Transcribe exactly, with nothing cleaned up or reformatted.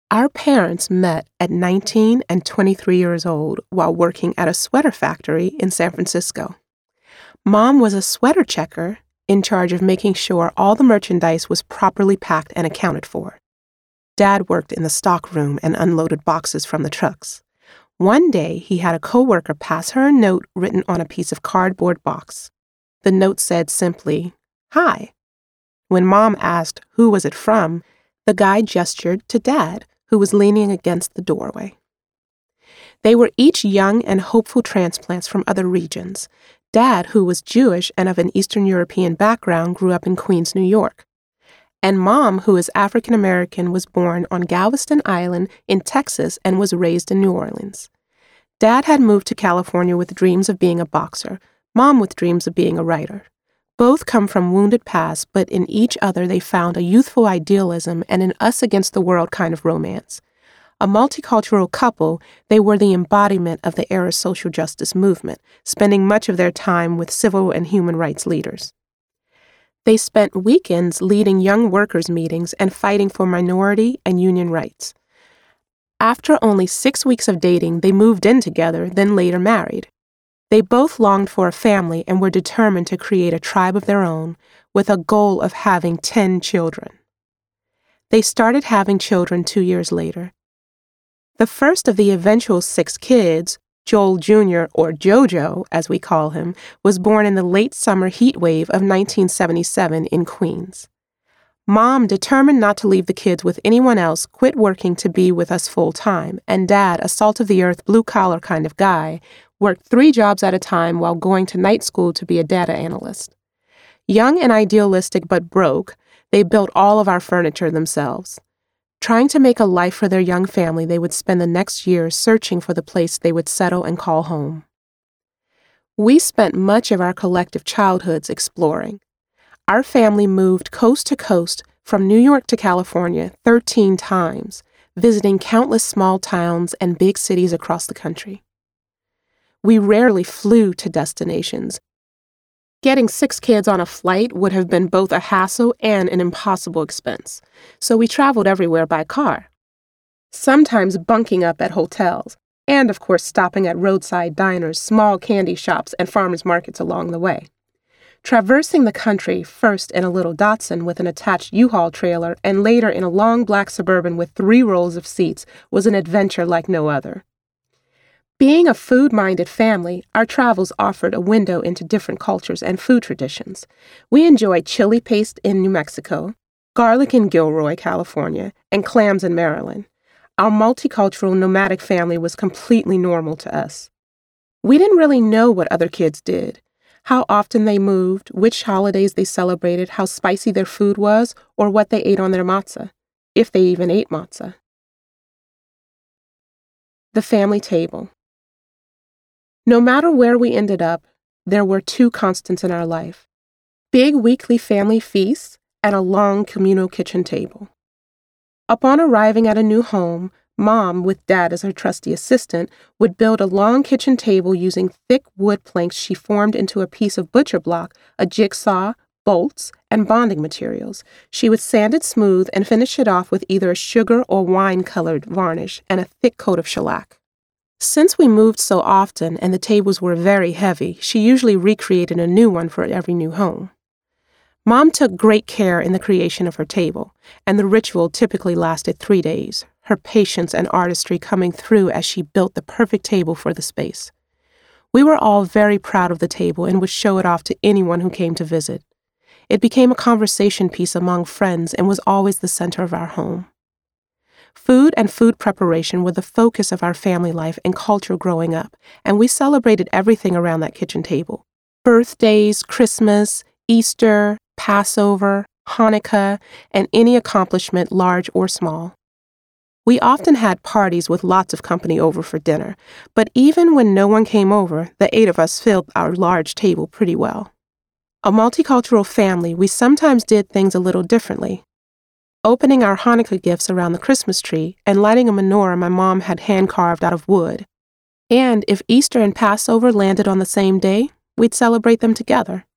Our parents met at nineteen and twenty-three years old while working at a sweater factory in San Francisco. Mom was a sweater checker in charge of making sure all the merchandise was properly packed and accounted for. Dad worked in the stock room and unloaded boxes from the trucks. One day, he had a coworker pass her a note written on a piece of cardboard box. The note said simply, "Hi." When Mom asked who was it from, the guy gestured to Dad, who was leaning against the doorway. They were each young and hopeful transplants from other regions. Dad, who was Jewish and of an Eastern European background, grew up in Queens, New York. And Mom, who is African American, was born on Galveston Island in Texas and was raised in New Orleans. Dad had moved to California with dreams of being a boxer, Mom with dreams of being a writer. Both come from wounded pasts, but in each other they found a youthful idealism and an us-against-the-world kind of romance. A multicultural couple, they were the embodiment of the era's social justice movement, spending much of their time with civil and human rights leaders. They spent weekends leading young workers' meetings and fighting for minority and union rights. After only six weeks of dating, they moved in together, then later married. They both longed for a family and were determined to create a tribe of their own, with a goal of having ten children. They started having children two years later. The first of the eventual six kids, Joel Junior, or Jojo, as we call him, was born in the late summer heat wave of nineteen seventy-seven in Queens. Mom, determined not to leave the kids with anyone else, quit working to be with us full-time, and Dad, a salt-of-the-earth, blue-collar kind of guy, worked three jobs at a time while going to night school to be a data analyst. Young and idealistic but broke, they built all of our furniture themselves. Trying to make a life for their young family, they would spend the next year searching for the place they would settle and call home. We spent much of our collective childhoods exploring. Our family moved coast to coast from New York to California thirteen times, visiting countless small towns and big cities across the country. We rarely flew to destinations. Getting six kids on a flight would have been both a hassle and an impossible expense, so we traveled everywhere by car, sometimes bunking up at hotels, and of course stopping at roadside diners, small candy shops, and farmers markets along the way. Traversing the country, first in a little Datsun with an attached U-Haul trailer and later in a long black Suburban with three rows of seats, was an adventure like no other. Being a food-minded family, our travels offered a window into different cultures and food traditions. We enjoyed chili paste in New Mexico, garlic in Gilroy, California, and clams in Maryland. Our multicultural nomadic family was completely normal to us. We didn't really know what other kids did, how often they moved, which holidays they celebrated, how spicy their food was, or what they ate on their matzah, if they even ate matzah. The family table. No matter where we ended up, there were two constants in our life: big weekly family feasts and a long communal kitchen table. Upon arriving at a new home, Mom, with Dad as her trusty assistant, would build a long kitchen table using thick wood planks she formed into a piece of butcher block, a jigsaw, bolts, and bonding materials. She would sand it smooth and finish it off with either a sugar or wine-colored varnish and a thick coat of shellac. Since we moved so often and the tables were very heavy, she usually recreated a new one for every new home. Mom took great care in the creation of her table, and the ritual typically lasted three days, her patience and artistry coming through as she built the perfect table for the space. We were all very proud of the table and would show it off to anyone who came to visit. It became a conversation piece among friends and was always the center of our home. Food and food preparation were the focus of our family life and culture growing up, and we celebrated everything around that kitchen table: birthdays, Christmas, Easter, Passover, Hanukkah, and any accomplishment, large or small. We often had parties with lots of company over for dinner, but even when no one came over, the eight of us filled our large table pretty well. A multicultural family, we sometimes did things a little differently. Opening our Hanukkah gifts around the Christmas tree and lighting a menorah my mom had hand-carved out of wood. And if Easter and Passover landed on the same day, we'd celebrate them together.